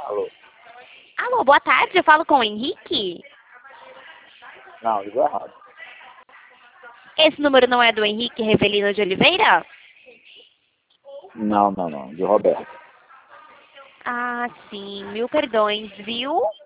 Alô? Alô, boa tarde, eu falo com o Henrique. Não, ligou errado. Esse número não é do Henrique Revelino de Oliveira? Não, de Roberto. Ah, sim, mil perdões, viu?